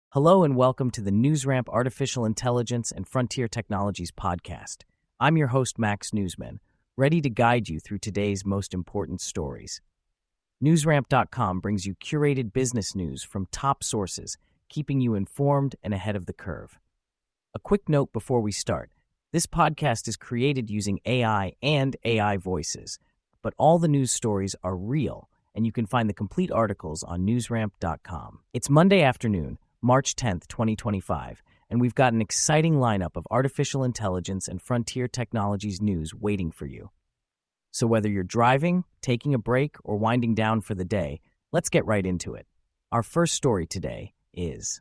Hello and welcome to the NewsRamp Artificial Intelligence and Frontier Technologies podcast. I'm your host, Max Newsman, ready to guide you through today's most important stories. NewsRamp.com brings you curated business news from top sources, keeping you informed and ahead of the curve. A quick note before we start. This podcast is created using AI and AI voices, but all the news stories are real, and you can find the complete articles on NewsRamp.com. It's Monday afternoon, March 10th, 2025, and we've got an exciting lineup of artificial intelligence and frontier technologies news waiting for you. So whether you're driving, taking a break, or winding down for the day, let's get right into it. Our first story today is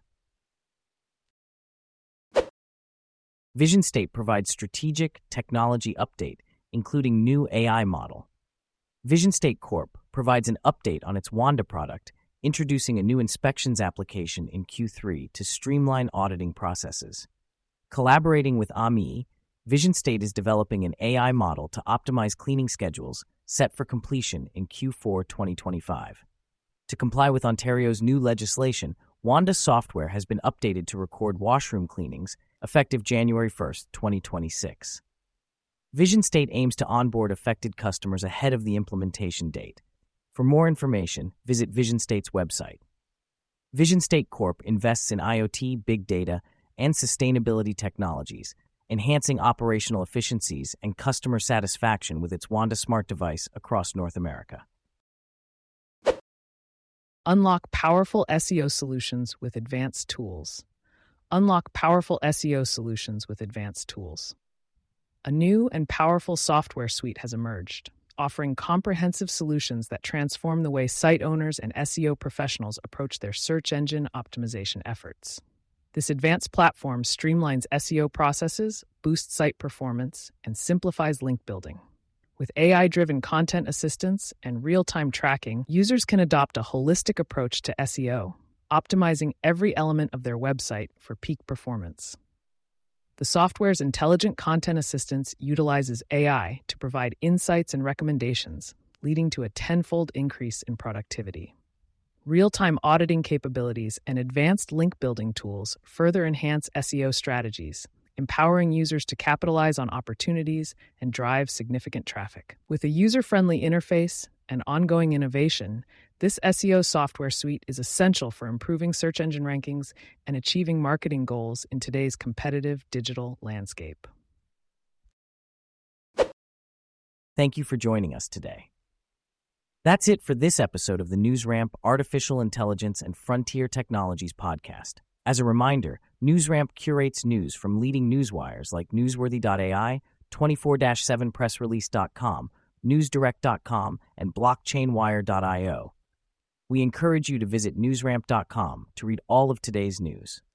Vision State provides strategic technology update, including new AI model. Vision State Corp provides an update on its Wanda product, introducing a new inspections application in Q3 to streamline auditing processes. Collaborating with AMI, Vision State is developing an AI model to optimize cleaning schedules set for completion in Q4 2025. To comply with Ontario's new legislation, Wanda software has been updated to record washroom cleanings effective January 1st, 2026. Vision State aims to onboard affected customers ahead of the implementation date. For more information, visit Vision State's website. Vision State Corp invests in IoT, big data, and sustainability technologies, enhancing operational efficiencies and customer satisfaction with its Wanda Smart device across North America. Unlock powerful SEO solutions with advanced tools. Unlock powerful SEO solutions with advanced tools. A new and powerful software suite has emerged, offering comprehensive solutions that transform the way site owners and SEO professionals approach their search engine optimization efforts. This advanced platform streamlines SEO processes, boosts site performance, and simplifies link building. With AI-driven content assistance and real-time tracking, users can adopt a holistic approach to SEO, optimizing every element of their website for peak performance. The software's intelligent content assistance utilizes AI to provide insights and recommendations, leading to a tenfold increase in productivity. Real-time auditing capabilities and advanced link-building tools further enhance SEO strategies, empowering users to capitalize on opportunities and drive significant traffic. With a user-friendly interface and ongoing innovation, this SEO software suite is essential for improving search engine rankings and achieving marketing goals in today's competitive digital landscape. Thank you for joining us today. That's it for this episode of the NewsRamp Artificial Intelligence and Frontier Technologies podcast. As a reminder, NewsRamp curates news from leading newswires like Newsworthy.ai, 24/7pressrelease.com, NewsDirect.com, and BlockchainWire.io. We encourage you to visit NewsRamp.com to read all of today's news.